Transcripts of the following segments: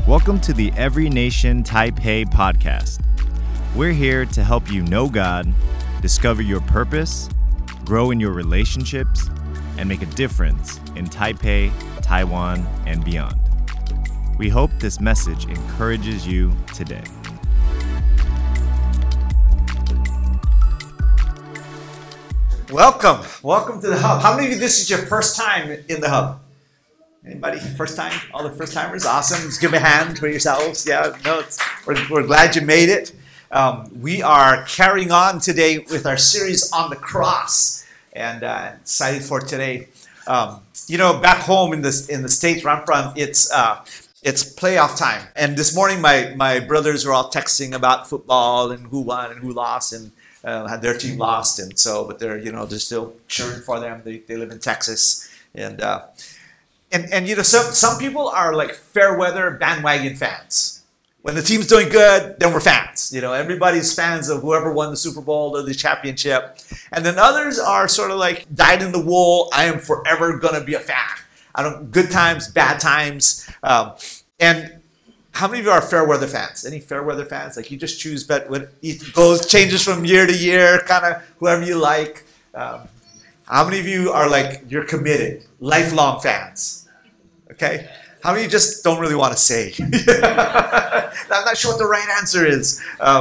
Welcome to the Every Nation Taipei podcast. We're here to help you know God, discover your purpose, grow in your relationships, and make a difference in Taipei, Taiwan, and beyond. We hope this message encourages you today. Welcome to the Hub. How many of you, this is your first time in the Hub? Anybody? First time? All the first timers? Awesome. Just give a hand for yourselves. Yeah, no, we're glad you made it. We are carrying on today with our series on the cross, and excited for today. Back home in the States where I'm from, it's playoff time, and this morning my brothers were all texting about football and who won and who lost, and had their team lost, and so, but they're still cheering for them. They live in Texas, and some people are like fair weather bandwagon fans. When the team's doing good, then we're fans. Everybody's fans of whoever won the Super Bowl or the championship, and then others are sort of like dyed in the wool. I am forever gonna be a fan. Good times, bad times, and. How many of you are fair weather fans? Any fair weather fans? Like you just choose, but when it changes from year to year, kind of whoever you like. How many of you are like, you're committed, lifelong fans? Okay. How many of you just don't really want to say? I'm not sure what the right answer is.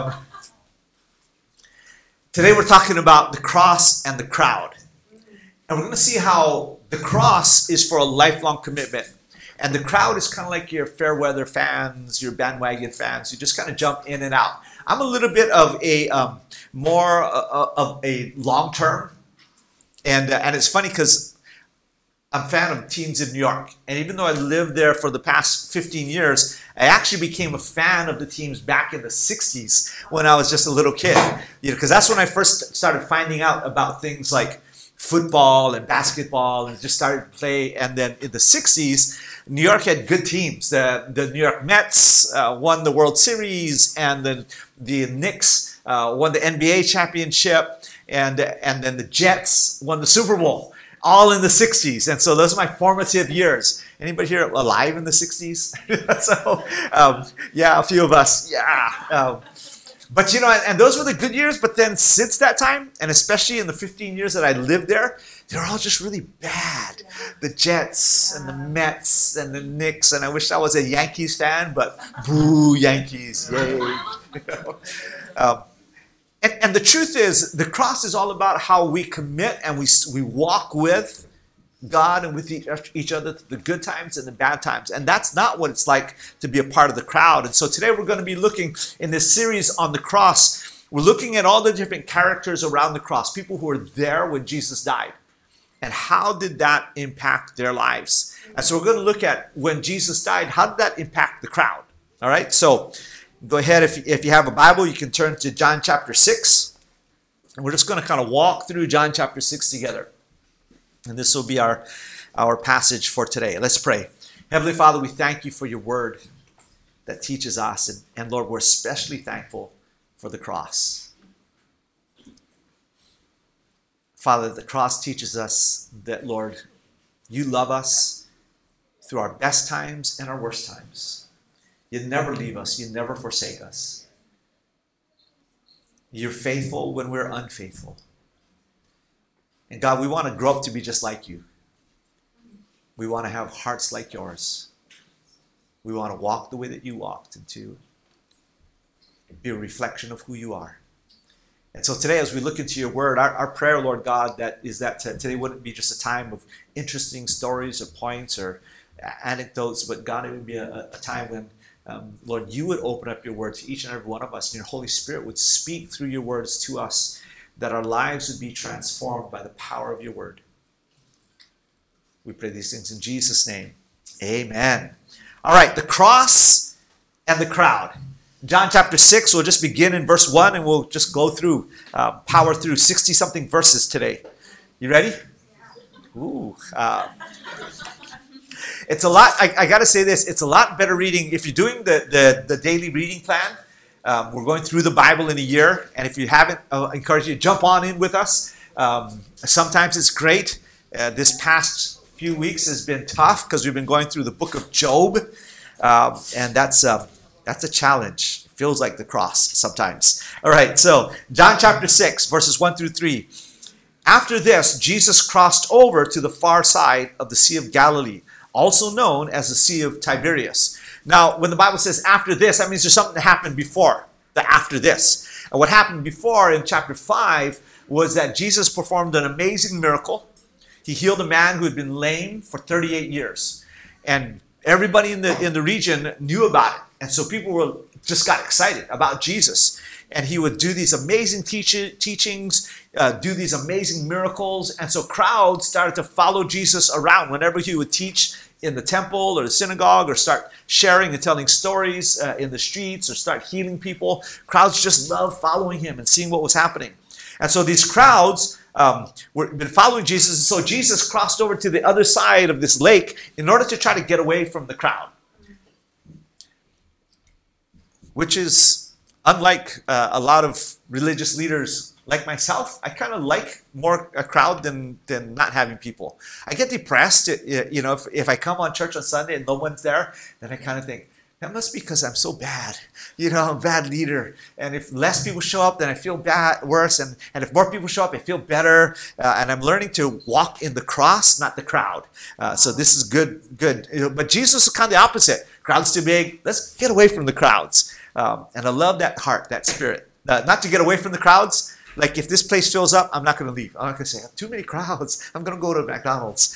Today we're talking about the cross and the crowd. And we're going to see how the cross is for a lifelong commitment. And the crowd is kind of like your fair weather fans, your bandwagon fans. You just kind of jump in and out. I'm a little bit of a more of a long term, and it's funny because I'm a fan of teams in New York. And even though I lived there for the past 15 years, I actually became a fan of the teams back in the 60s when I was just a little kid. Because that's when I first started finding out about things like football and basketball, and just started to play. And then in the 60s, New York had good teams. The New York Mets won the World Series, and the Knicks won the NBA championship, and then the Jets won the Super Bowl, all in the 60s. And so those are my formative years. Anybody here alive in the 60s? So, yeah, a few of us. Yeah. But, and those were the good years. But then since that time, and especially in the 15 years that I lived there, they were all just really bad. The Jets and the Mets and the Knicks. And I wish I was a Yankees fan, but boo, Yankees. Yay. And the truth is, the cross is all about how we commit and we walk with God and with each other through the good times and the bad times. And that's not what it's like to be a part of the crowd. And so today we're going to be looking in this series on the cross. We're looking at all the different characters around the cross, people who were there when Jesus died. And how did that impact their lives? And so we're going to look at when Jesus died, how did that impact the crowd? All right, so go ahead. If you have a Bible, you can turn to John chapter 6. And we're just going to kind of walk through John chapter 6 together. And this will be our passage for today. Let's pray. Heavenly Father, we thank you for your word that teaches us. And Lord, we're especially thankful for the cross. Father, the cross teaches us that, Lord, you love us through our best times and our worst times. You never leave us. You never forsake us. You're faithful when we're unfaithful. And God, we want to grow up to be just like you. We want to have hearts like yours. We want to walk the way that you walked and to be a reflection of who you are. And so today, as we look into your word, our prayer, Lord God, is that today wouldn't be just a time of interesting stories or points or anecdotes, but God, it would be a time when, Lord, you would open up your word to each and every one of us, and your Holy Spirit would speak through your words to us, that our lives would be transformed by the power of your word. We pray these things in Jesus' name. Amen. All right, the cross and the crowd. John chapter 6, we'll just begin in verse 1, and we'll just go through, power through 60-something verses today. You ready? Ooh. It's a lot, I got to say this, it's a lot better reading. If you're doing the daily reading plan, we're going through the Bible in a year, and if you haven't, I encourage you to jump on in with us. Sometimes it's great. This past few weeks has been tough because we've been going through the book of Job. And that's a challenge. It feels like the cross sometimes. All right, so John chapter 6, verses 1 through 3. After this, Jesus crossed over to the far side of the Sea of Galilee, also known as the Sea of Tiberias. Now, when the Bible says after this, that means there's something that happened before the after this. And what happened before in chapter 5 was that Jesus performed an amazing miracle. He healed a man who had been lame for 38 years. And everybody in the region knew about it. And so people just got excited about Jesus. And he would do these amazing teachings, do these amazing miracles. And so crowds started to follow Jesus around whenever he would teach in the temple or the synagogue, or start sharing and telling stories in the streets, or start healing people. Crowds just loved following him and seeing what was happening. And so these crowds were been following Jesus. And so Jesus crossed over to the other side of this lake in order to try to get away from the crowd, which is unlike a lot of religious leaders like myself. I kind of like more a crowd than not having people. I get depressed, if I come on church on Sunday and no one's there, then I kind of think, that must be because I'm so bad. I'm a bad leader. And if less people show up, then I feel worse. And if more people show up, I feel better. And I'm learning to walk in the cross, not the crowd. So this is good. But Jesus is kind of the opposite. Crowd's too big. Let's get away from the crowds. And I love that heart, that spirit. Not to get away from the crowds. Like if this place fills up, I'm not going to leave. I'm not going to say, too many crowds. I'm going to go to McDonald's.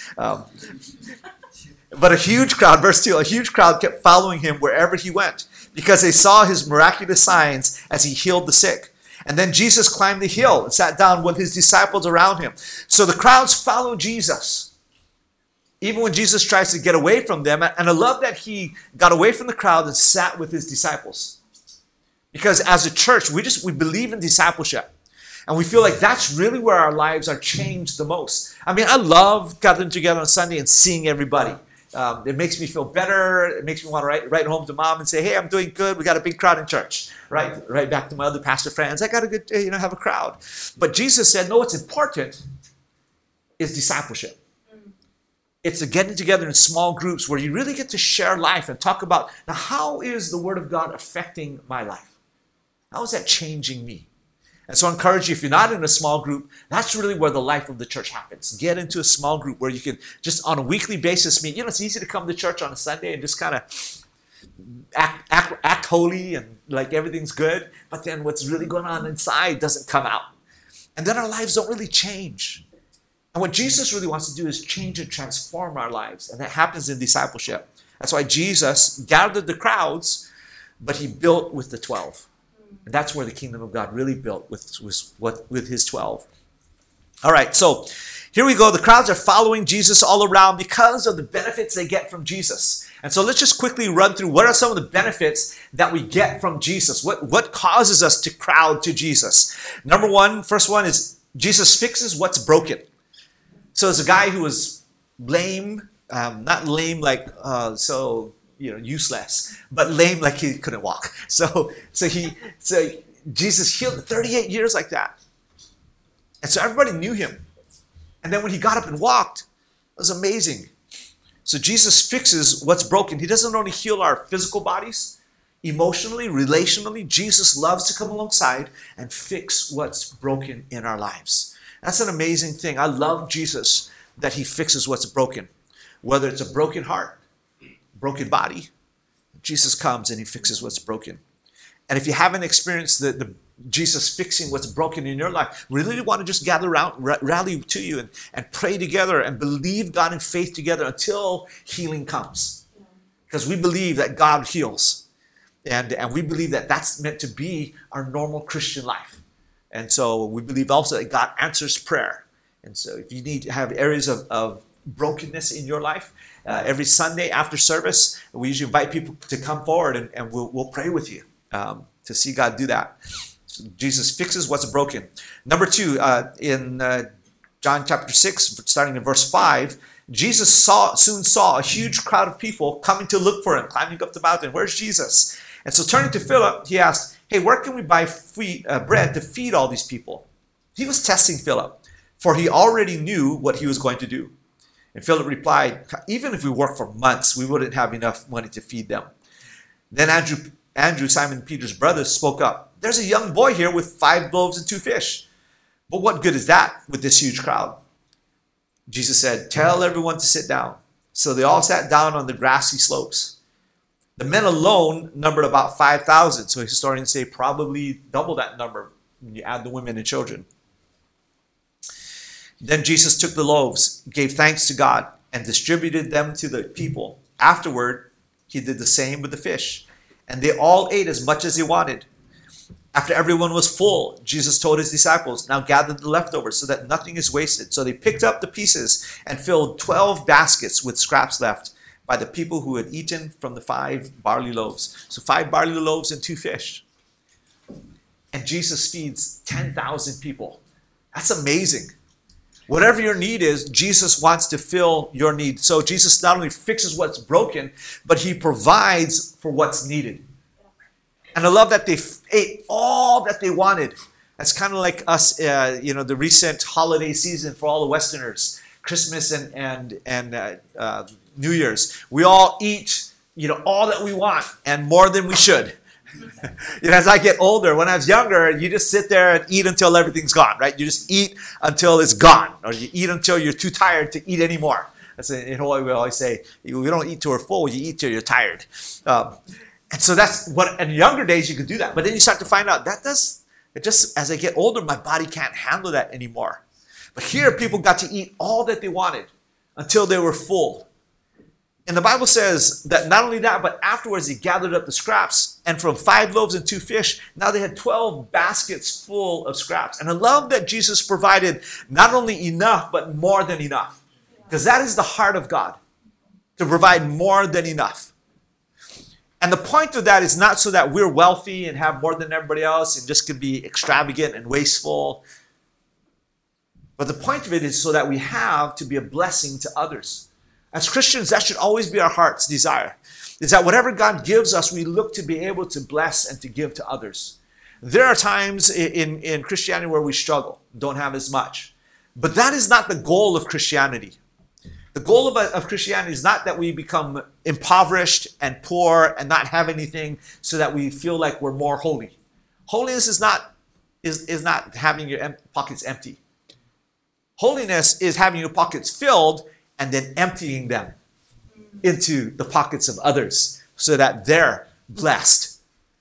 But a huge crowd, verse 2, a huge crowd kept following him wherever he went, because they saw his miraculous signs as he healed the sick. And then Jesus climbed the hill and sat down with his disciples around him. So the crowds follow Jesus, even when Jesus tries to get away from them. And I love that he got away from the crowd and sat with his disciples. Because as a church, we believe in discipleship. And we feel like that's really where our lives are changed the most. I mean, I love gathering together on Sunday and seeing everybody. It makes me feel better. It makes me want to write home to mom and say, hey, I'm doing good. We got a big crowd in church. Right back to my other pastor friends. I got a good, have a crowd. But Jesus said, no, what's important is discipleship. It's getting together in small groups where you really get to share life and talk about, now, how is the Word of God affecting my life? How is that changing me? And so I encourage you, if you're not in a small group, that's really where the life of the church happens. Get into a small group where you can just on a weekly basis meet. It's easy to come to church on a Sunday and just kind of act holy and like everything's good. But then what's really going on inside doesn't come out. And then our lives don't really change. And what Jesus really wants to do is change and transform our lives. And that happens in discipleship. That's why Jesus gathered the crowds, but he built with the 12. And that's where the kingdom of God really built with his 12. All right, so here we go. The crowds are following Jesus all around because of the benefits they get from Jesus. And so let's just quickly run through what are some of the benefits that we get from Jesus. What causes us to crowd to Jesus? Number one, first one is Jesus fixes what's broken. So there's a guy who was lame, not lame like useless, but lame like he couldn't walk. So Jesus healed 38 years like that. And so everybody knew him. And then when he got up and walked, it was amazing. So Jesus fixes what's broken. He doesn't only heal our physical bodies, emotionally, relationally. Jesus loves to come alongside and fix what's broken in our lives. That's an amazing thing. I love Jesus that he fixes what's broken. Whether it's a broken heart, broken body, Jesus comes and he fixes what's broken. And if you haven't experienced the Jesus fixing what's broken in your life, we really want to just gather around, rally to you and pray together and believe God in faith together until healing comes. Because we believe that God heals. And we believe that that's meant to be our normal Christian life. And so we believe also that God answers prayer. And so if you need to have areas of brokenness in your life, every Sunday after service, we usually invite people to come forward and we'll pray with you to see God do that. So Jesus fixes what's broken. Number two, in John chapter 6, starting in verse 5, Jesus soon saw a huge crowd of people coming to look for him, climbing up the mountain. Where's Jesus? And so turning to Philip, he asked, hey, where can we buy bread to feed all these people? He was testing Philip, for he already knew what he was going to do. And Philip replied, even if we worked for months, we wouldn't have enough money to feed them. Then Andrew, Simon Peter's brother, spoke up. There's a young boy here with 5 loaves and 2 fish. But what good is that with this huge crowd? Jesus said, tell everyone to sit down. So they all sat down on the grassy slopes. The men alone numbered about 5,000. So historians say probably double that number when you add the women and children. Then Jesus took the loaves, gave thanks to God, and distributed them to the people. Afterward, he did the same with the fish. And they all ate as much as they wanted. After everyone was full, Jesus told his disciples, now gather the leftovers so that nothing is wasted. So they picked up the pieces and filled 12 baskets with scraps left by the people who had eaten from the 5 barley loaves. So 5 barley loaves and 2 fish. And Jesus feeds 10,000 people. That's amazing. Whatever your need is, Jesus wants to fill your need. So Jesus not only fixes what's broken, but he provides for what's needed. And I love that they ate all that they wanted. That's kind of like us, the recent holiday season for all the Westerners, Christmas and New Year's. We all eat, all that we want and more than we should. As I get older, when I was younger, you just sit there and eat until everything's gone, right? You just eat until it's gone, or you eat until you're too tired to eat anymore. That's in Hawaii we always say, we don't eat till we're full, you eat till you're tired. And so that's what, in younger days you could do that. But then you start to find out as I get older, my body can't handle that anymore. But here people got to eat all that they wanted until they were full. And the Bible says that not only that, but afterwards he gathered up the scraps. And from 5 loaves and 2 fish, now they had 12 baskets full of scraps. And I love that Jesus provided not only enough, but more than enough. Because that is the heart of God, to provide more than enough. And the point of that is not so that we're wealthy and have more than everybody else and just can be extravagant and wasteful. But the point of it is so that we have to be a blessing to others. As Christians, that should always be our heart's desire. Is that whatever God gives us, we look to be able to bless and to give to others. There are times in Christianity where we struggle, don't have as much. But that is not the goal of Christianity. The goal of Christianity is not that we become impoverished and poor and not have anything so that we feel like we're more holy. Holiness is not having your pockets empty. Holiness is having your pockets filled and then emptying them into the pockets of others so that they're blessed.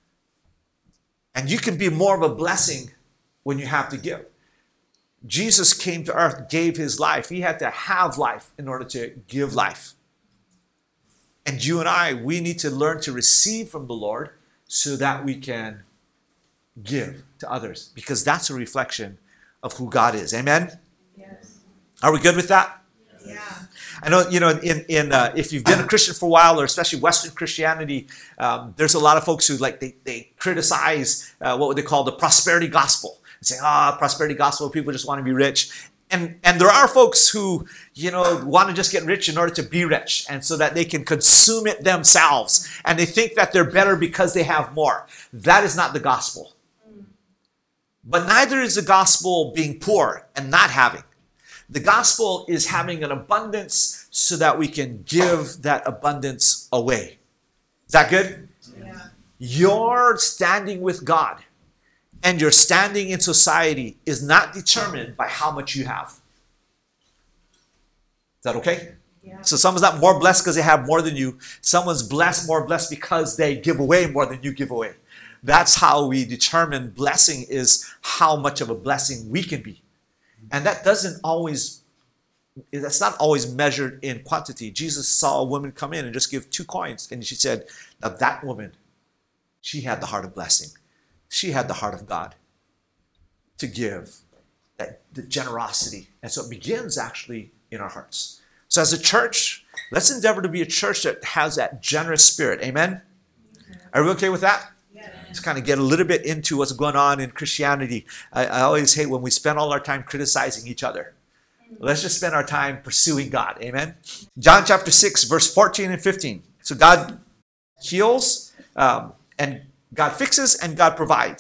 And you can be more of a blessing when you have to give. Jesus came to earth, gave his life. He had to have life in order to give life. And you and I, we need to learn to receive from the Lord so that we can give to others, because that's a reflection of who God is. Amen? Yes. Are we good with that? Yeah. I know, if you've been a Christian for a while, or especially Western Christianity, there's a lot of folks who they criticize what would they call the prosperity gospel. And say, prosperity gospel, people just want to be rich. And there are folks who, want to just get rich in order to be rich, and so that they can consume it themselves. And they think that they're better because they have more. That is not the gospel. But neither is the gospel being poor and not having. The gospel is having an abundance so that we can give that abundance away. Is that good? Yeah. Your standing with God and your standing in society is not determined by how much you have. Is that okay? Yeah. So someone's not more blessed because they have more than you. Someone's more blessed because they give away more than you give away. That's how we determine blessing, is how much of a blessing we can be. And that's not always measured in quantity. Jesus saw a woman come in and just give 2 coins. And she said, now that woman, she had the heart of blessing. She had the heart of God to give, the generosity. And so it begins actually in our hearts. So as a church, let's endeavor to be a church that has that generous spirit. Amen? Are we okay with that? Yeah. Let's kind of get a little bit into what's going on in Christianity. I always hate when we spend all our time criticizing each other. Let's just spend our time pursuing God. Amen? John chapter 6, verse 14 and 15. So God heals, and God fixes, and God provides.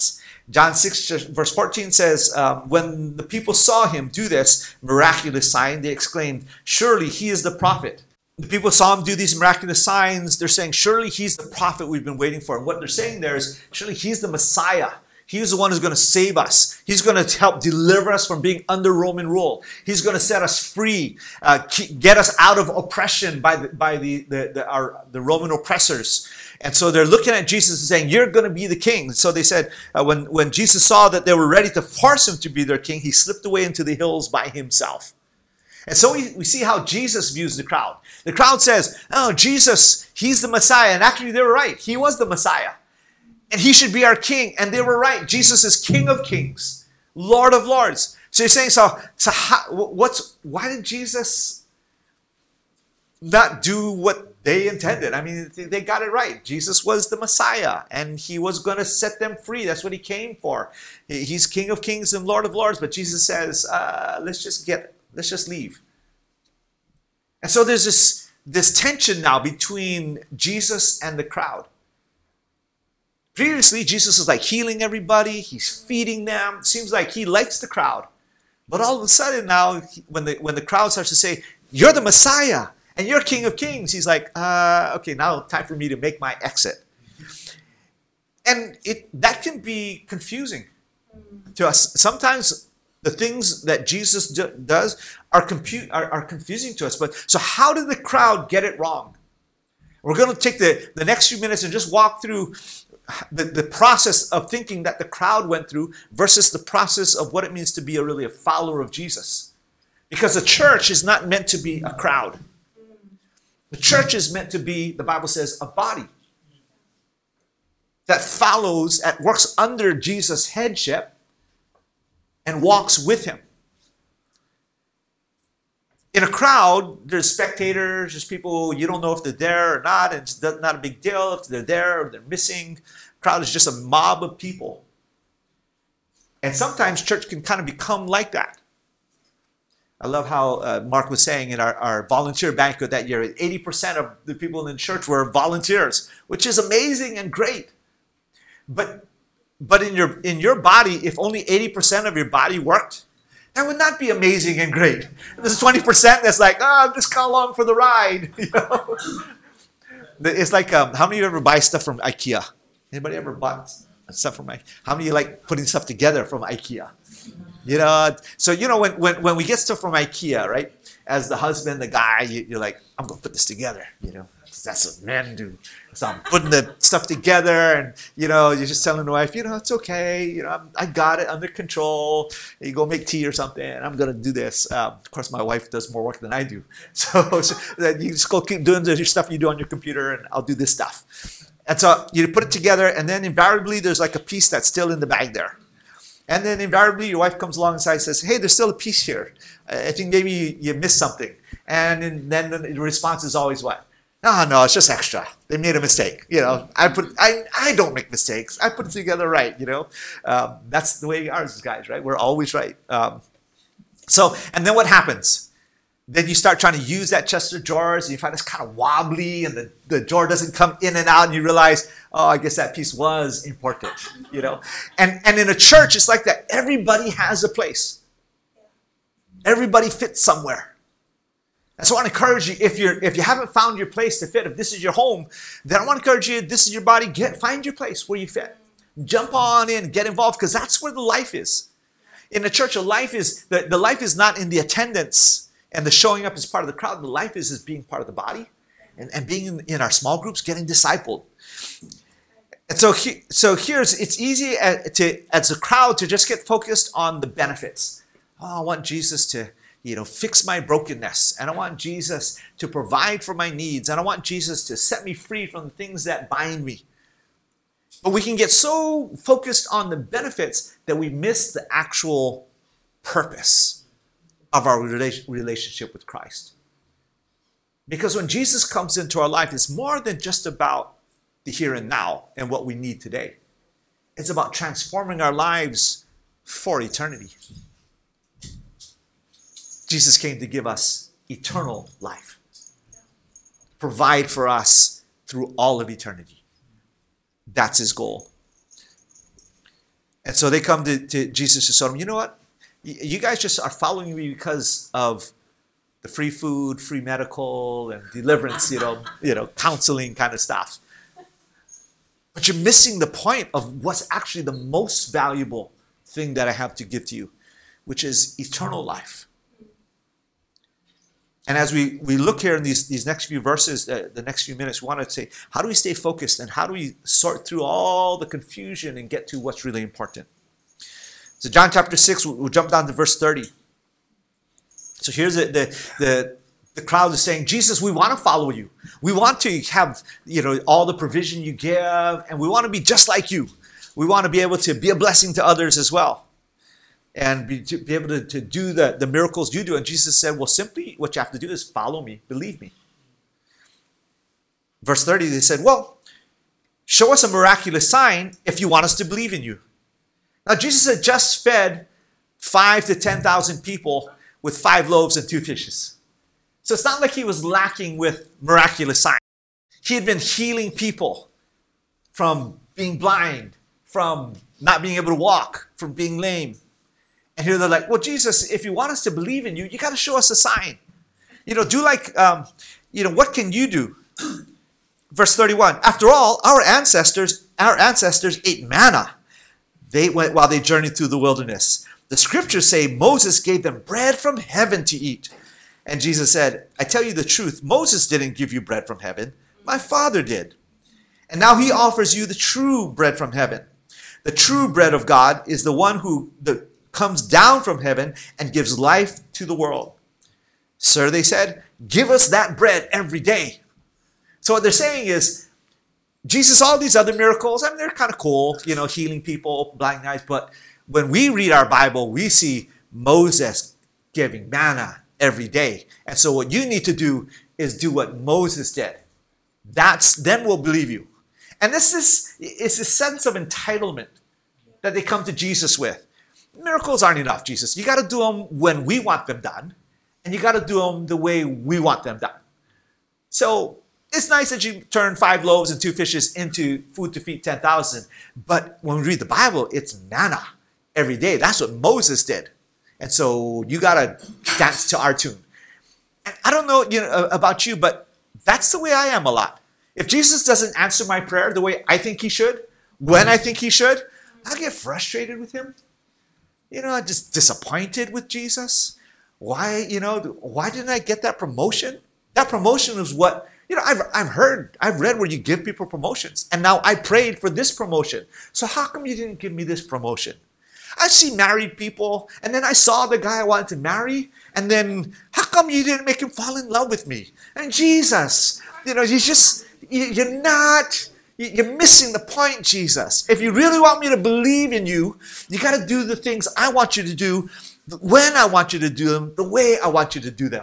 John 6 verse 14 says, when the people saw him do this miraculous sign, they exclaimed, surely he is the prophet. The people saw him do these miraculous signs. They're saying, surely he's the prophet we've been waiting for. And what they're saying there is, surely he's the Messiah. He's the one who's going to save us. He's going to help deliver us from being under Roman rule. He's going to set us free, get us out of oppression by the Roman oppressors. And so they're looking at Jesus and saying, you're going to be the king. So they said, when Jesus saw that they were ready to force him to be their king, he slipped away into the hills by himself. And so we see how Jesus views the crowd. The crowd says, oh, Jesus, he's the Messiah. And actually, they were right. He was the Messiah. And he should be our king. And they were right. Jesus is King of Kings, Lord of Lords. So you're saying, why did Jesus not do what they intended? I mean, they got it right. Jesus was the Messiah, and he was going to set them free. That's what he came for. He's King of Kings and Lord of Lords. But Jesus says, let's just leave. And so there's this tension now between Jesus and the crowd. Previously, Jesus is like healing everybody. He's feeding them. It seems like he likes the crowd. But all of a sudden now, when the crowd starts to say, you're the Messiah and you're King of Kings, he's like, okay, now time for me to make my exit. And that can be confusing to us. Sometimes the things that Jesus does are confusing to us. But so how did the crowd get it wrong? We're going to take the next few minutes and just walk through the process of thinking that the crowd went through versus the process of what it means to be really a follower of Jesus. Because the church is not meant to be a crowd. The church is meant to be, the Bible says, a body that works under Jesus' headship and walks with him. In a crowd, there's spectators, there's people, you don't know if they're there or not, and it's not a big deal if they're there or they're missing. Crowd is just a mob of people. And sometimes church can kind of become like that. I love how Mark was saying in our volunteer banquet that year, 80% of the people in church were volunteers, which is amazing and great. But in your body, if only 80% of your body worked, that would not be amazing and great. There's 20% that's like, I'm just come along for the ride. You know? It's like, how many of you ever buy stuff from IKEA? Anybody ever bought stuff from IKEA? How many of you like putting stuff together from IKEA? You know, so you know when we get stuff from IKEA, right? As the husband, the guy, you're like, I'm gonna put this together. You know, that's what men do. So I'm putting the stuff together, and you know, you're just telling the wife, you know, it's okay. You know, I got it under control. You go make tea or something. I'm gonna do this. Of course, my wife does more work than I do, so you just go keep doing your stuff you do on your computer, and I'll do this stuff. And so you put it together, and then invariably there's like a piece that's still in the bag there. And then invariably your wife comes alongside and says, hey, there's still a piece here. I think maybe you missed something. And then the response is always what? No, it's just extra. They made a mistake. You know, I don't make mistakes. I put it together right, you know. That's the way we are as guys, right? We're always right. And then what happens? Then you start trying to use that chest of drawers, and you find it's kind of wobbly, and the drawer doesn't come in and out, and you realize, oh, I guess that piece was important, you know? And in a church, it's like that. Everybody has a place. Everybody fits somewhere. And so I want to encourage you, if you haven't found your place to fit, if this is your home, then I want to encourage you, this is your body, find your place where you fit. Jump on in, get involved, because that's where the life is. In the church, the life is not in the attendance and the showing up as part of the crowd. The life is being part of the body and being in our small groups, getting discipled. And so it's easy as a crowd to just get focused on the benefits. Oh, I want Jesus to, fix my brokenness. And I want Jesus to provide for my needs. And I want Jesus to set me free from the things that bind me. But we can get so focused on the benefits that we miss the actual purpose of our relationship with Christ. Because when Jesus comes into our life, it's more than just about the here and now and what we need today. It's about transforming our lives for eternity. Jesus came to give us eternal life, provide for us through all of eternity. That's his goal. And so they come to Jesus and tell him, you know what? You guys just are following me because of the free food, free medical, and deliverance, counseling kind of stuff. But you're missing the point of what's actually the most valuable thing that I have to give to you, which is eternal life. And as we look here in these next few verses, the next few minutes, we want to say, how do we stay focused and how do we sort through all the confusion and get to what's really important? So John chapter 6, we'll jump down to verse 30. So here's the crowd is saying, Jesus, we want to follow you. We want to have, all the provision you give, and we want to be just like you. We want to be able to be a blessing to others as well. And to be able to do the miracles you do. And Jesus said, well, simply what you have to do is follow me, believe me. Verse 30, they said, well, show us a miraculous sign if you want us to believe in you. Now, Jesus had just fed 5,000 to 10,000 people with 5 loaves and 2 fishes. So it's not like he was lacking with miraculous signs. He had been healing people from being blind, from not being able to walk, from being lame. And here they're like, well, Jesus, if you want us to believe in you, you got to show us a sign. What can you do? Verse 31, after all, our ancestors ate manna while they journeyed through the wilderness. The scriptures say Moses gave them bread from heaven to eat. And Jesus said, I tell you the truth, Moses didn't give you bread from heaven. My Father did. And now he offers you the true bread from heaven. The true bread of God is the one who comes down from heaven and gives life to the world. Sir, they said, give us that bread every day. So what they're saying is, Jesus, all these other miracles, they're kind of cool, healing people, blind eyes. But when we read our Bible, we see Moses giving manna every day. And so what you need to do is do what Moses did. Then we'll believe you. And it's a sense of entitlement that they come to Jesus with. Miracles aren't enough, Jesus. You got to do them when we want them done, and you got to do them the way we want them done. So it's nice that you turn 5 loaves and 2 fishes into food to feed 10,000, but when we read the Bible, it's manna every day. That's what Moses did. And so you got to dance to our tune. And I don't know, about you, but that's the way I am a lot. If Jesus doesn't answer my prayer the way I think he should, when I think he should, I get frustrated with him. I'm just disappointed with Jesus. Why didn't I get that promotion? That promotion is what, I've read where you give people promotions. And now I prayed for this promotion. So how come you didn't give me this promotion? I see married people, and then I saw the guy I wanted to marry, and then how come you didn't make him fall in love with me? And Jesus, you're missing the point, Jesus. If you really want me to believe in you, you got to do the things I want you to do, when I want you to do them, the way I want you to do them.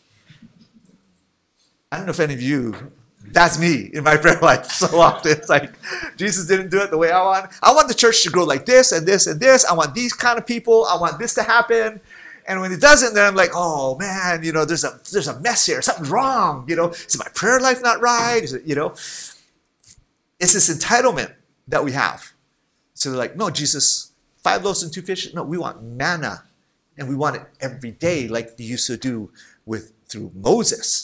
I don't know if any of you, that's me in my prayer life so often. It's like, Jesus didn't do it the way I want. I want the church to grow like this and this and this. I want these kind of people. I want this to happen. And when it doesn't, then I'm like, oh man, there's a mess here. Something's wrong. Is my prayer life not right? Is it, It's this entitlement that we have. So they're like, no, Jesus, 5 loaves and 2 fishes. No, we want manna. And we want it every day like they used to do through Moses.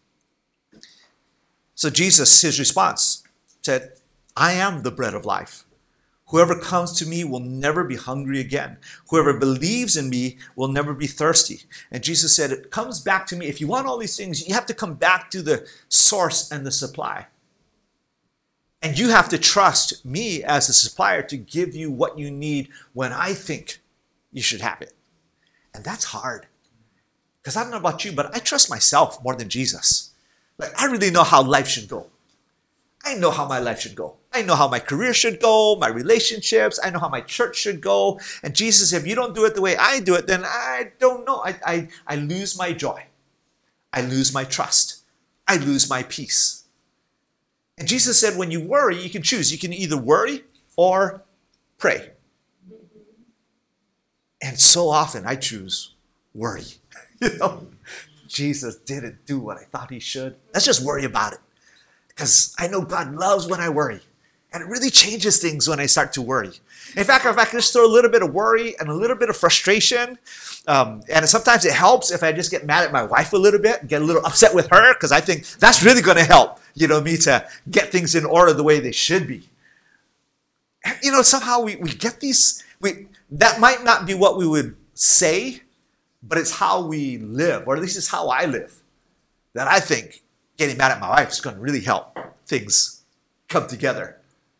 So Jesus, his response, said, I am the bread of life. Whoever comes to me will never be hungry again. Whoever believes in me will never be thirsty. And Jesus said, it comes back to me. If you want all these things, you have to come back to the source and the supply. And you have to trust me as a supplier to give you what you need when I think you should have it. And that's hard. Because I don't know about you, but I trust myself more than Jesus. I really know how life should go. I know how my life should go. I know how my career should go, my relationships. I know how my church should go. And Jesus, if you don't do it the way I do it, then I don't know. I lose my joy. I lose my trust. I lose my peace. And Jesus said, when you worry, you can choose. You can either worry or pray. And so often I choose worry. Jesus didn't do what I thought he should. Let's just worry about it. Because I know God loves when I worry. And it really changes things when I start to worry. In fact, if I can just throw a little bit of worry and a little bit of frustration, and sometimes it helps if I just get mad at my wife a little bit, get a little upset with her, because I think that's really going to help, me to get things in order the way they should be. And, somehow we get these, that might not be what we would say, but it's how we live, or at least it's how I live, that I think getting mad at my wife is going to really help things come together.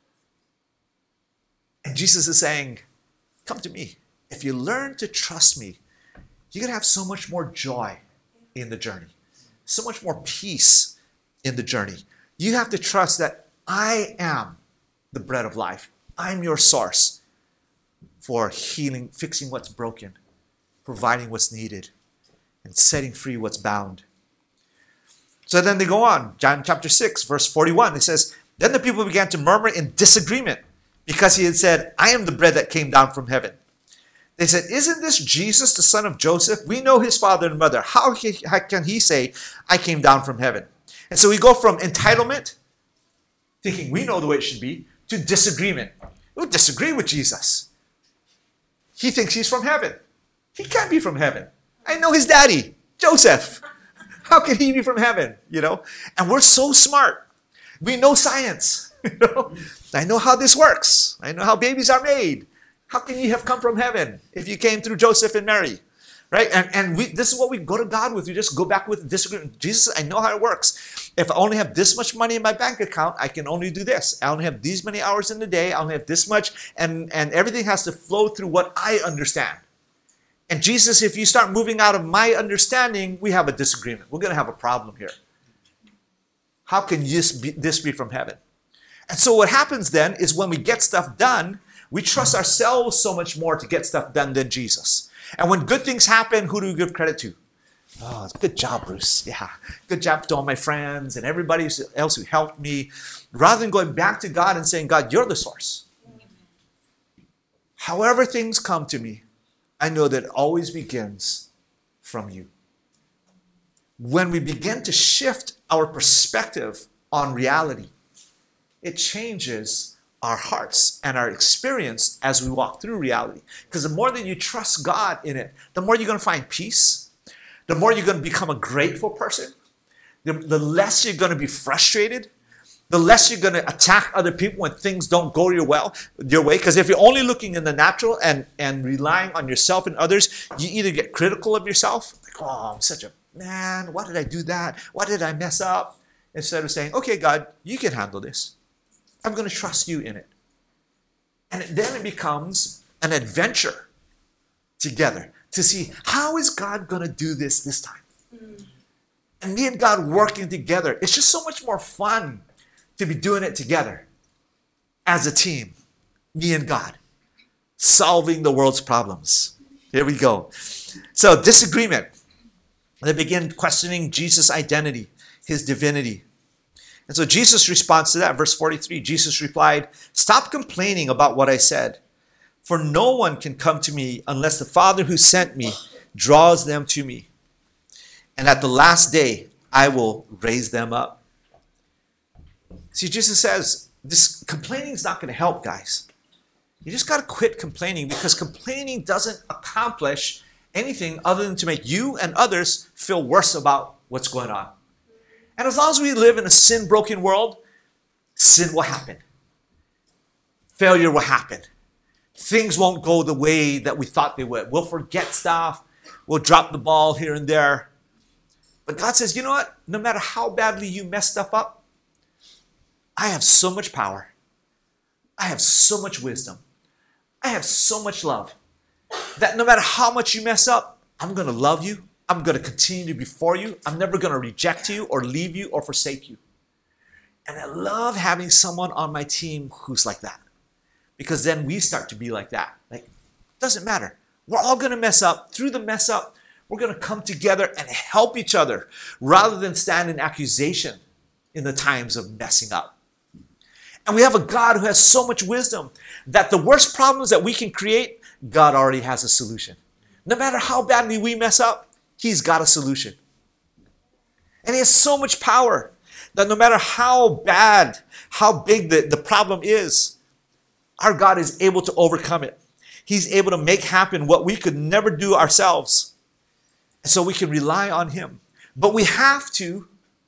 And Jesus is saying, come to me. If you learn to trust me, you're going to have so much more joy in the journey, so much more peace in the journey. You have to trust that I am the bread of life. I'm your source for healing, fixing what's broken, providing what's needed, and setting free what's bound. So then they go on. John chapter 6, verse 41, it says, then the people began to murmur in disagreement, because he had said, I am the bread that came down from heaven. They said, isn't this Jesus, the son of Joseph? We know his father and mother. How can he say, I came down from heaven? And so we go from entitlement, thinking we know the way it should be, to disagreement. We disagree with Jesus. He thinks he's from heaven. He can't be from heaven. I know his daddy, Joseph. How can he be from heaven? And we're so smart. We know science. I know how this works. I know how babies are made. How can you have come from heaven if you came through Joseph and Mary? Right? And this is what we go to God with. We just go back with disagreement. Jesus, I know how it works. If I only have this much money in my bank account, I can only do this. I only have these many hours in the day. I only have this much. And everything has to flow through what I understand. And Jesus, if you start moving out of my understanding, we have a disagreement. We're going to have a problem here. How can this be from heaven? And so what happens then is when we get stuff done, we trust ourselves so much more to get stuff done than Jesus. And when good things happen, who do we give credit to? Oh, good job, Bruce. Yeah, good job to all my friends and everybody else who helped me. Rather than going back to God and saying, God, you're the source. However things come to me, I know that it always begins from you. When we begin to shift our perspective on reality, it changes our hearts and our experience as we walk through reality. Because the more that you trust God in it, the more you're going to find peace, the more you're going to become a grateful person, the less you're going to be frustrated, the less you're going to attack other people when things don't go your way. Because if you're only looking in the natural and relying on yourself and others, you either get critical of yourself, like, oh, I'm such a man, why did I do that? Why did I mess up? Instead of saying, okay, God, you can handle this. I'm going to trust you in it. And then it becomes an adventure together to see, how is God going to do this time? And me and God working together. It's just so much more fun to be doing it together as a team, me and God, solving the world's problems. Here we go. So disagreement. They begin questioning Jesus' identity, his divinity. And so Jesus responds to that. Verse 43, Jesus replied, stop complaining about what I said, for no one can come to me unless the Father who sent me draws them to me. And at the last day, I will raise them up. See, Jesus says, this complaining is not going to help, guys. You just got to quit complaining, because complaining doesn't accomplish anything other than to make you and others feel worse about what's going on. And as long as we live in a sin-broken world, sin will happen. Failure will happen. Things won't go the way that we thought they would. We'll forget stuff. We'll drop the ball here and there. But God says, you know what? No matter how badly you mess stuff up, I have so much power. I have so much wisdom. I have so much love that no matter how much you mess up, I'm going to love you. I'm going to continue to be for you. I'm never going to reject you or leave you or forsake you. And I love having someone on my team who's like that, because then we start to be like that. Like, it doesn't matter. We're all going to mess up. Through the mess up, we're going to come together and help each other rather than stand in accusation in the times of messing up. And we have a God who has so much wisdom that the worst problems that we can create, God already has a solution. No matter how badly we mess up, He's got a solution. And He has so much power that no matter how bad how big the problem is, our God is able to overcome it. He's able to make happen what we could never do ourselves. So we can rely on him. But we have to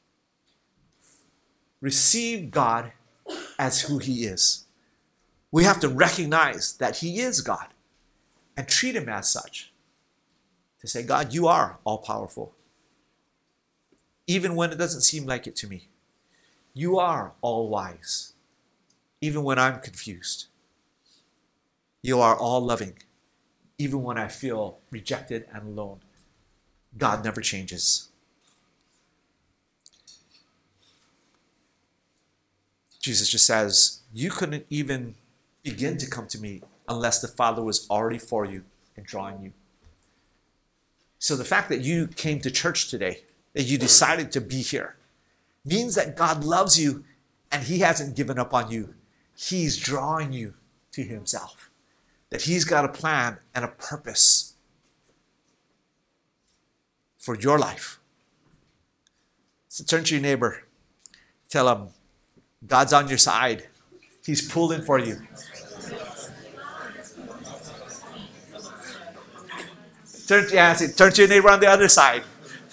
receive God as who he is. We have to recognize that he is God and treat him as such. To say, God, you are all-powerful. Even when it doesn't seem like it to me. You are all-wise. Even when I'm confused. You are all-loving. Even when I feel rejected and alone. God never changes. Jesus just says, you couldn't even begin to come to me unless the Father was already for you and drawing you. So the fact that you came to church today, that you decided to be here, means that God loves you and he hasn't given up on you. He's drawing you to himself. That he's got a plan and a purpose for your life. So turn to your neighbor. Tell him, God's on your side. He's pulling for you. Turn to your neighbor on the other side.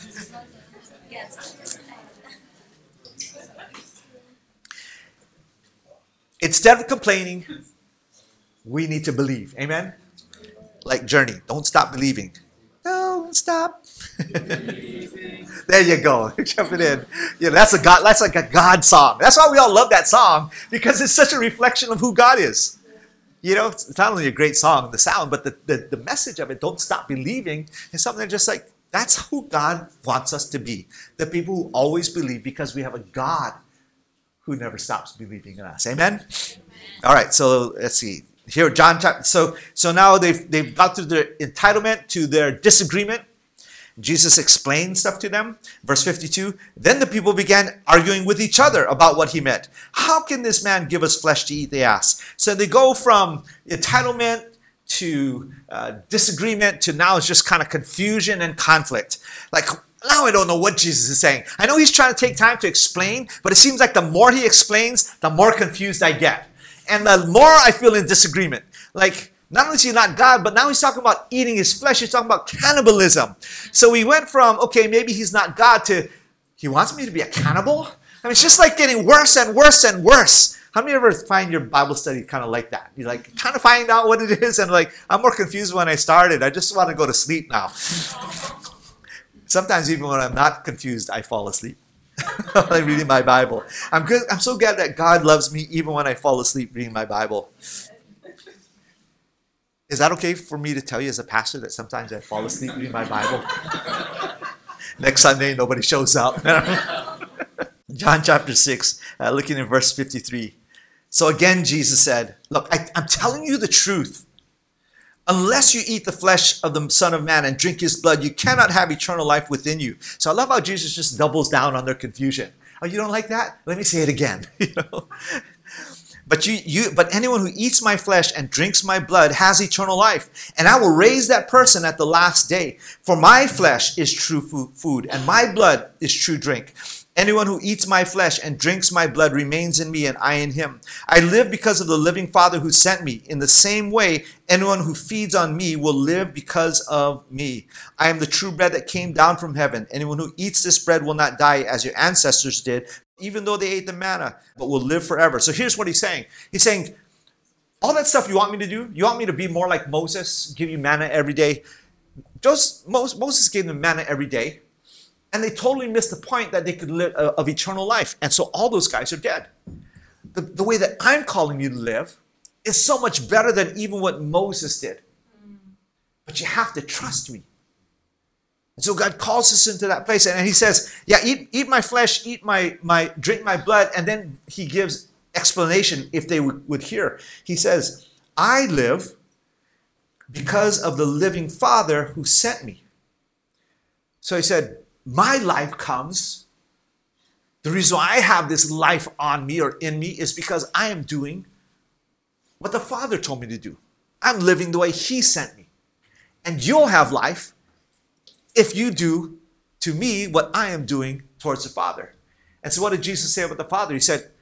Instead of complaining, we need to believe. Amen? Like Journey. Don't stop believing. Don't stop. There you go. Jump it in. Yeah, that's like a God song. That's why we all love that song, because it's such a reflection of who God is. You know, it's not only a great song, the sound, but the message of it, don't stop believing, is something just like, that's who God wants us to be. The people who always believe, because we have a God who never stops believing in us. Amen? Amen. All right, so let's see. Here, John chapter. So now they've got through their entitlement to their disagreement. Jesus explained stuff to them. Verse 52, then the people began arguing with each other about what he meant. How can this man give us flesh to eat, they asked. So they go from entitlement to disagreement to now it's just kind of confusion and conflict. Like, now I don't know what Jesus is saying. I know he's trying to take time to explain, but it seems like the more he explains, the more confused I get. And the more I feel in disagreement. Like, not only is he not God, but now he's talking about eating his flesh. He's talking about cannibalism. So we went from, okay, maybe he's not God, to, he wants me to be a cannibal? I mean, it's just like getting worse and worse and worse. How many ever find your Bible study kind of like that? You're like trying to find out what it is, and like, I'm more confused when I started. I just want to go to sleep now. Sometimes even when I'm not confused, I fall asleep. When I'm reading my Bible. I'm so glad that God loves me even when I fall asleep reading my Bible. Is that okay for me to tell you as a pastor that sometimes I fall asleep reading my Bible? Next Sunday, nobody shows up. John chapter 6, looking at verse 53. So again, Jesus said, look, I'm telling you the truth. Unless you eat the flesh of the Son of Man and drink his blood, you cannot have eternal life within you. So I love how Jesus just doubles down on their confusion. Oh, you don't like that? Let me say it again. But anyone who eats my flesh and drinks my blood has eternal life, and I will raise that person at the last day. For my flesh is true food, and my blood is true drink. Anyone who eats my flesh and drinks my blood remains in me, and I in him. I live because of the living Father who sent me. In the same way, anyone who feeds on me will live because of me. I am the true bread that came down from heaven. Anyone who eats this bread will not die as your ancestors did, even though they ate the manna, but will live forever. So here's what he's saying. He's saying, all that stuff you want me to do, you want me to be more like Moses, give you manna every day. Moses gave them manna every day, and they totally missed the point that they could live of eternal life. And so all those guys are dead. The way that I'm calling you to live is so much better than even what Moses did. But you have to trust me. And so God calls us into that place, and he says, yeah, eat my flesh, drink my blood, and then he gives explanation if they would hear. He says, I live because of the living Father who sent me. So he said, my life comes, the reason why I have this life on me or in me is because I am doing what the Father told me to do. I'm living the way he sent me. And you'll have life if you do to me what I am doing towards the Father. And so what did Jesus say about the Father? He said,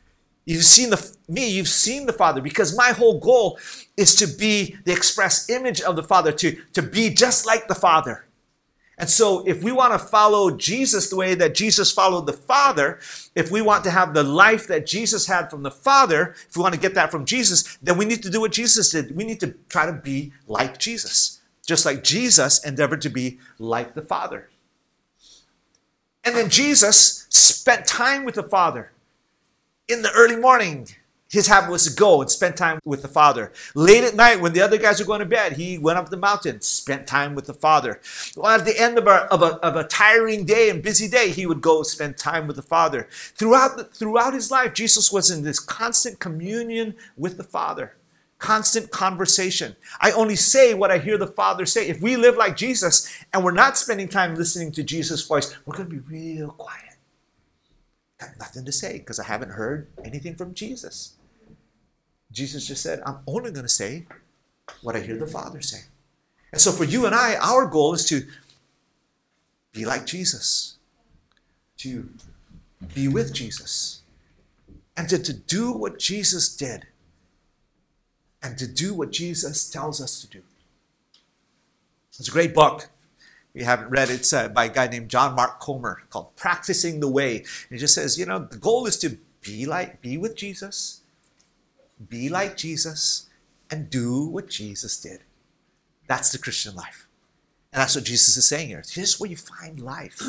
You've seen me, you've seen the Father, because my whole goal is to be the express image of the Father, to be just like the Father. And so if we want to follow Jesus the way that Jesus followed the Father, if we want to have the life that Jesus had from the Father, if we want to get that from Jesus, then we need to do what Jesus did. We need to try to be like Jesus, just like Jesus endeavored to be like the Father. And then Jesus spent time with the Father. In the early morning, his habit was to go and spend time with the Father. Late at night, when the other guys were going to bed, he went up the mountain, spent time with the Father. At the end of a tiring day and busy day, he would go spend time with the Father. Throughout his life, Jesus was in this constant communion with the Father, constant conversation. I only say what I hear the Father say. If we live like Jesus and we're not spending time listening to Jesus' voice, we're going to be real quiet. Got nothing to say because I haven't heard anything from Jesus. Jesus just said, I'm only going to say what I hear the Father say. And so for you and I, our goal is to be like Jesus, to be with Jesus, and to do what Jesus did, and to do what Jesus tells us to do. It's a great book. If you haven't read it, it's by a guy named John Mark Comer called Practicing the Way. And he just says, the goal is to be with Jesus, be like Jesus, and do what Jesus did. That's the Christian life. And that's what Jesus is saying here. Here's where you find life.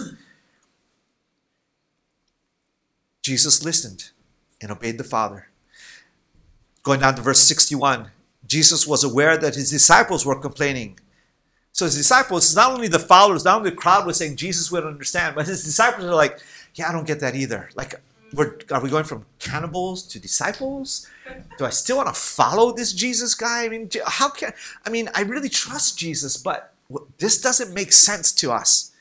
Jesus listened and obeyed the Father. Going down to verse 61, Jesus was aware that his disciples were complaining. So his disciples, not only the followers, not only the crowd was saying Jesus would understand, but his disciples are like, yeah, I don't get that either. Like, are we going from cannibals to disciples? Do I still want to follow this Jesus guy? I really trust Jesus, but this doesn't make sense to us.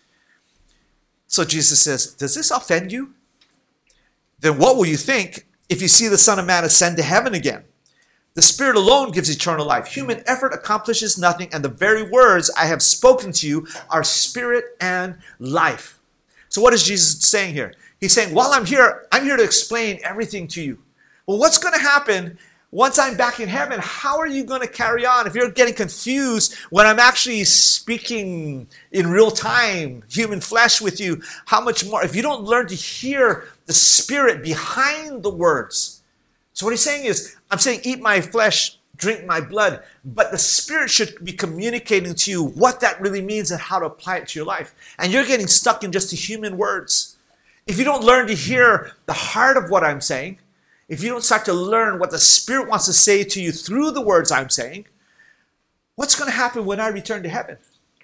So Jesus says, does this offend you? Then what will you think if you see the Son of Man ascend to heaven again? The Spirit alone gives eternal life. Human effort accomplishes nothing, and the very words I have spoken to you are spirit and life. So what is Jesus saying here? He's saying, while I'm here to explain everything to you. Well, what's going to happen once I'm back in heaven? How are you going to carry on? If you're getting confused when I'm actually speaking in real time, human flesh with you, how much more? If you don't learn to hear the Spirit behind the words. So what he's saying is, I'm saying eat my flesh, drink my blood, but the Spirit should be communicating to you what that really means and how to apply it to your life. And you're getting stuck in just the human words. If you don't learn to hear the heart of what I'm saying, if you don't start to learn what the Spirit wants to say to you through the words I'm saying, what's going to happen when I return to heaven?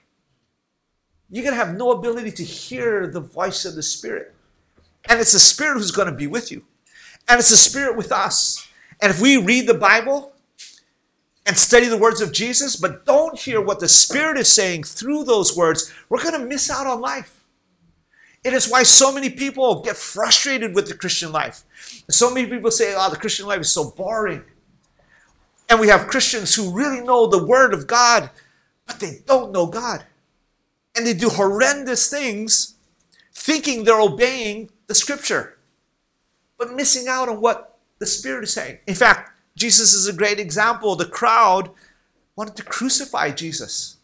You're going to have no ability to hear the voice of the Spirit. And it's the Spirit who's going to be with you. And it's the Spirit with us. And if we read the Bible and study the words of Jesus, but don't hear what the Spirit is saying through those words, we're going to miss out on life. It is why so many people get frustrated with the Christian life. So many people say, the Christian life is so boring. And we have Christians who really know the Word of God, but they don't know God. And they do horrendous things thinking they're obeying the Scripture, but missing out on what the Spirit is saying. In fact, Jesus is a great example. The crowd wanted to crucify Jesus.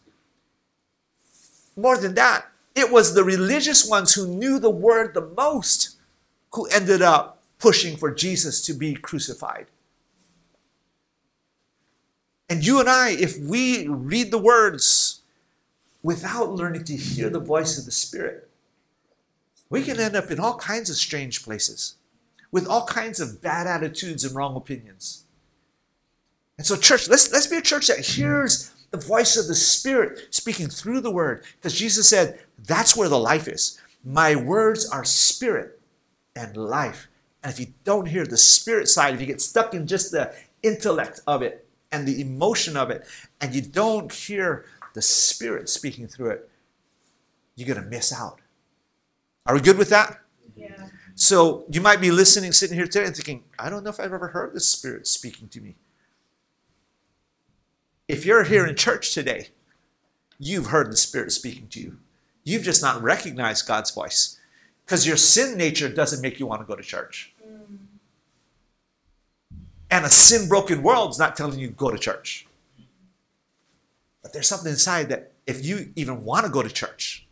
More than that, it was the religious ones who knew the Word the most who ended up pushing for Jesus to be crucified. And you and I, if we read the words without learning to hear the voice of the Spirit, we can end up in all kinds of strange places with all kinds of bad attitudes and wrong opinions. And so church, let's be a church that hears the voice of the Spirit speaking through the Word. Because Jesus said, that's where the life is. My words are spirit and life. And if you don't hear the Spirit side, if you get stuck in just the intellect of it and the emotion of it, and you don't hear the Spirit speaking through it, you're going to miss out. Are we good with that? Yeah. So you might be listening, sitting here today and thinking, I don't know if I've ever heard the Spirit speaking to me. If you're here in church today, you've heard the Spirit speaking to you. You've just not recognized God's voice because your sin nature doesn't make you want to go to church. And a sin-broken world is not telling you to go to church. But there's something inside that if you even want to go to church,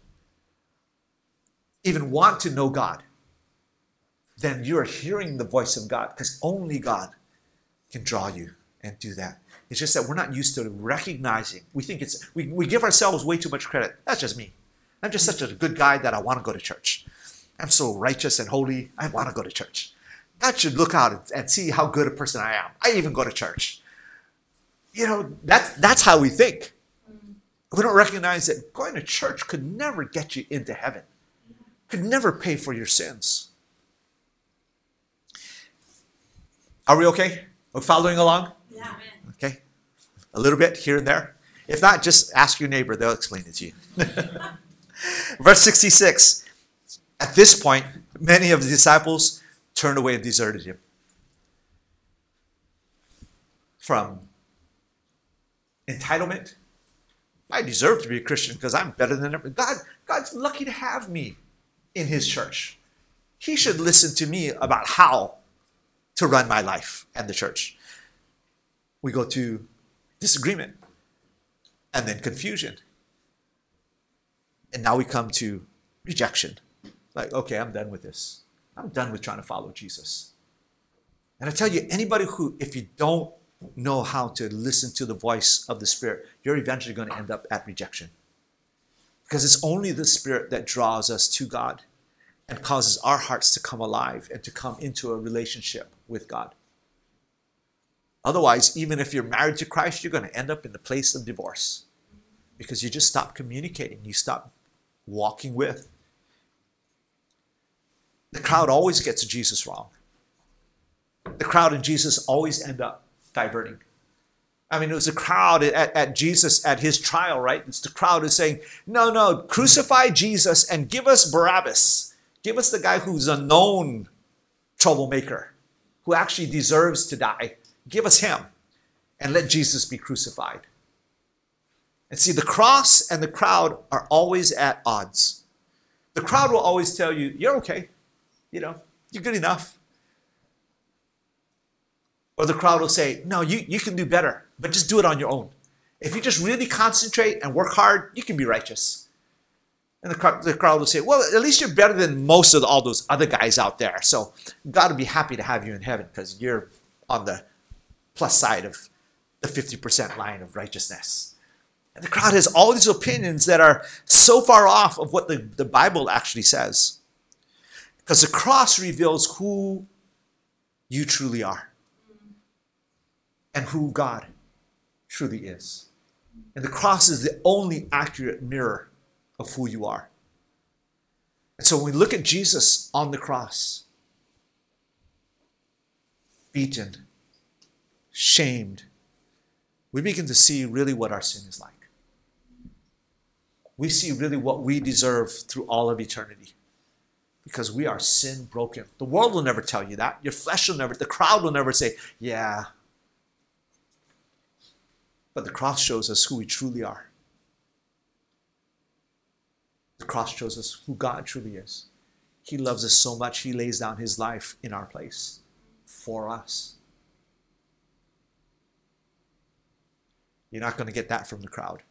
even want to know God, then you're hearing the voice of God, because only God can draw you and do that. It's just that we're not used to recognizing. We think we give ourselves way too much credit. That's just me. I'm just such a good guy that I want to go to church. I'm so righteous and holy, I want to go to church. God should look out and see how good a person I am. I even go to church. That's how we think. We don't recognize that going to church could never get you into heaven. Could never pay for your sins. Are we okay? We're following along? Yeah. Okay. A little bit here and there. If not, just ask your neighbor. They'll explain it to you. Verse 66. At this point, many of the disciples turned away and deserted him. From entitlement. I deserve to be a Christian because I'm better than everyone. God's lucky to have me in his church. He should listen to me about how to run my life and the church. We go to disagreement and then confusion. And now we come to rejection. Like, okay, I'm done with this. I'm done with trying to follow Jesus. And I tell you, anybody who, if you don't know how to listen to the voice of the Spirit, you're eventually going to end up at rejection. Because it's only the Spirit that draws us to God and causes our hearts to come alive and to come into a relationship with God. Otherwise, even if you're married to Christ, you're going to end up in the place of divorce because you just stop communicating. You stop walking with. The crowd always gets Jesus wrong. The crowd and Jesus always end up diverting. I mean, it was a crowd at Jesus at his trial, right? It's the crowd is saying, no, crucify Jesus and give us Barabbas. Give us the guy who's a known troublemaker, who actually deserves to die. Give us him and let Jesus be crucified. And see, the cross and the crowd are always at odds. The crowd will always tell you, you're okay. You're good enough. Or the crowd will say, no, you can do better, but just do it on your own. If you just really concentrate and work hard, you can be righteous. And the crowd will say, well, at least you're better than most of all those other guys out there. So God will be happy to have you in heaven because you're on the plus side of the 50% line of righteousness. And the crowd has all these opinions that are so far off of what the Bible actually says. Because the cross reveals who you truly are and who God truly is. And the cross is the only accurate mirror of who you are. And so when we look at Jesus on the cross, beaten, shamed, we begin to see really what our sin is like. We see really what we deserve through all of eternity. Because we are sin broken. The world will never tell you that. Your flesh will never, the crowd will never say, yeah. But the cross shows us who we truly are. The cross shows us who God truly is. He loves us so much, he lays down his life in our place for us. You're not going to get that from the crowd.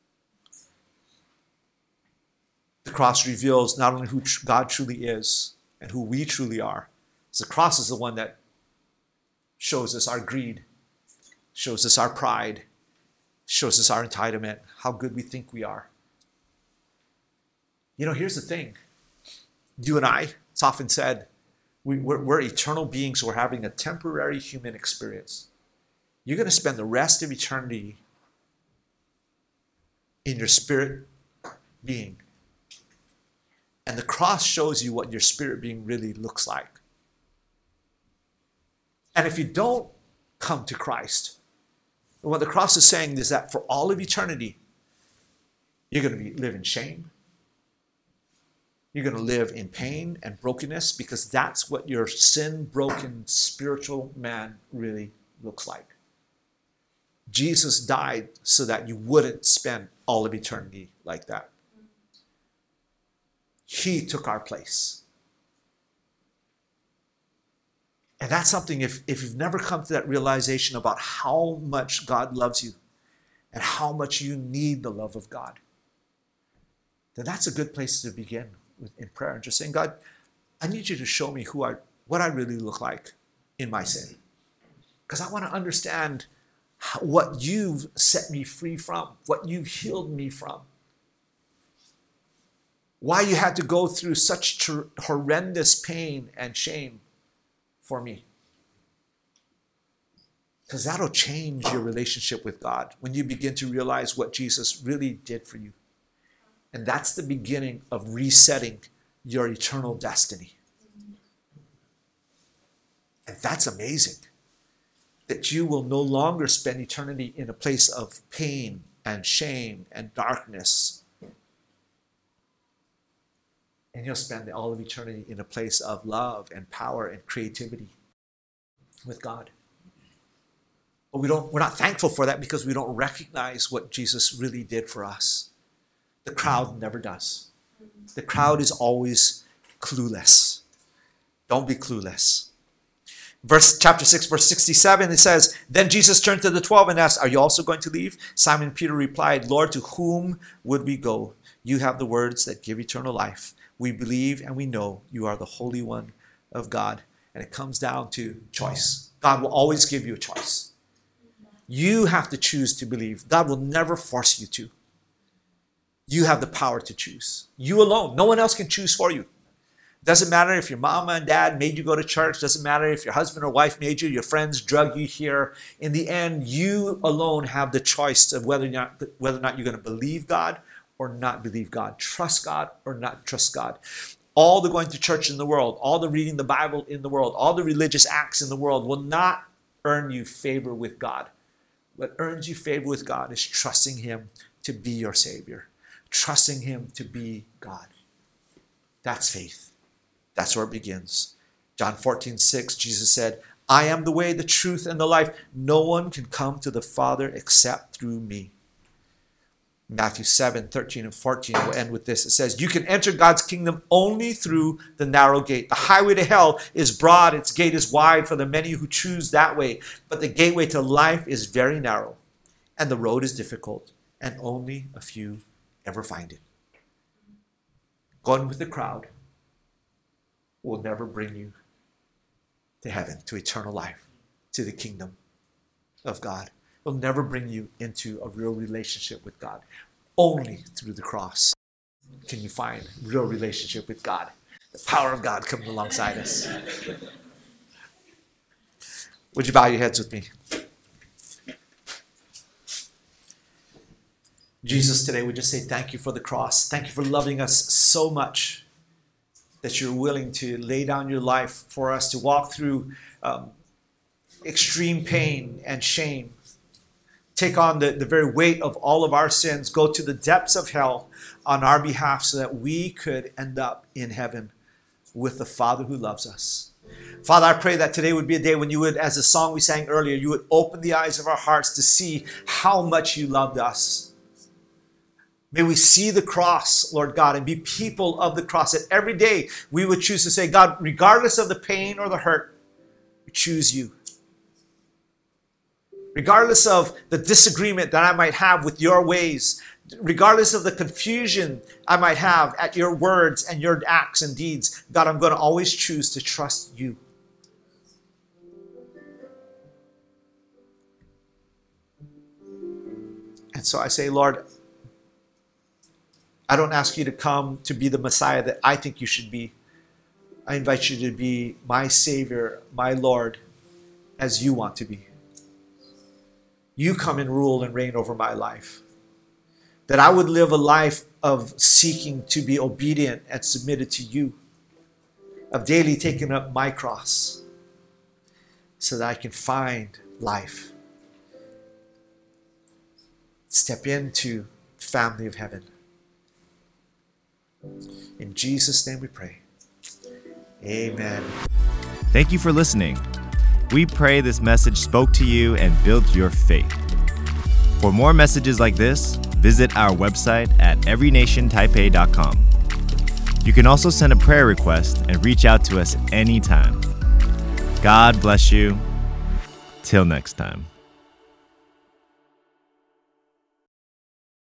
The cross reveals not only who God truly is and who we truly are. The cross is the one that shows us our greed, shows us our pride, shows us our entitlement, how good we think we are. Here's the thing. You and I, it's often said, we're eternal beings who are having a temporary human experience. You're going to spend the rest of eternity in your spirit being. And the cross shows you what your spirit being really looks like. And if you don't come to Christ, what the cross is saying is that for all of eternity, you're going to live in shame. You're going to live in pain and brokenness because that's what your sin-broken spiritual man really looks like. Jesus died so that you wouldn't spend all of eternity like that. He took our place. And that's something, if you've never come to that realization about how much God loves you and how much you need the love of God, then that's a good place to begin in prayer and just saying, God, I need you to show me what I really look like in my sin. Because I want to understand what you've set me free from, what you've healed me from. Why you had to go through such horrendous pain and shame for me. Because that'll change your relationship with God when you begin to realize what Jesus really did for you. And that's the beginning of resetting your eternal destiny. And that's amazing. That you will no longer spend eternity in a place of pain and shame and darkness. And you'll spend all of eternity in a place of love and power and creativity with God. But we're not thankful for that because we don't recognize what Jesus really did for us. The crowd never does. The crowd is always clueless. Don't be clueless. Chapter 6, verse 67, it says, Then Jesus turned to the 12 and asked, Are you also going to leave? Simon Peter replied, Lord, to whom would we go? You have the words that give eternal life. We believe and we know you are the Holy One of God. And it comes down to choice. God will always give you a choice. You have to choose to believe. God will never force you to. You have the power to choose. You alone. No one else can choose for you. Doesn't matter if your mama and dad made you go to church. Doesn't matter if your husband or wife made you, your friends drug you here. In the end, you alone have the choice of whether or not you're going to believe God or not believe God. Trust God or not trust God. All the going to church in the world, all the reading the Bible in the world, all the religious acts in the world will not earn you favor with God. What earns you favor with God is trusting Him to be your Savior. Trusting Him to be God. That's faith. That's where it begins. John 14:6, Jesus said, I am the way, the truth, and the life. No one can come to the Father except through me. Matthew 7:13 and 14, we'll end with this. It says, you can enter God's kingdom only through the narrow gate. The highway to hell is broad, its gate is wide for the many who choose that way. But the gateway to life is very narrow, and the road is difficult, and only a few ever find it. Going with the crowd will never bring you to heaven, to eternal life, to the kingdom of God. It will never bring you into a real relationship with God. Only through the cross can you find real relationship with God. The power of God comes alongside us. Would you bow your heads with me? Jesus, today we just say thank you for the cross. Thank you for loving us so much that you're willing to lay down your life for us to walk through extreme pain and shame. Take on the very weight of all of our sins. Go to the depths of hell on our behalf so that we could end up in heaven with the Father who loves us. Father, I pray that today would be a day when you would, as the song we sang earlier, you would open the eyes of our hearts to see how much you loved us. May we see the cross, Lord God, and be people of the cross. That every day we would choose to say, God, regardless of the pain or the hurt, we choose you. Regardless of the disagreement that I might have with your ways, regardless of the confusion I might have at your words and your acts and deeds, God, I'm going to always choose to trust you. And so I say, Lord, I don't ask you to come to be the Messiah that I think you should be. I invite you to be my Savior, my Lord, as you want to be. You come and rule and reign over my life. That I would live a life of seeking to be obedient and submitted to you. Of daily taking up my cross so that I can find life. Step into the family of heaven. In Jesus' name we pray. Amen. Thank you for listening. We pray this message spoke to you and built your faith. For more messages like this, visit our website at everynationtaipei.com. You can also send a prayer request and reach out to us anytime. God bless you. Till next time.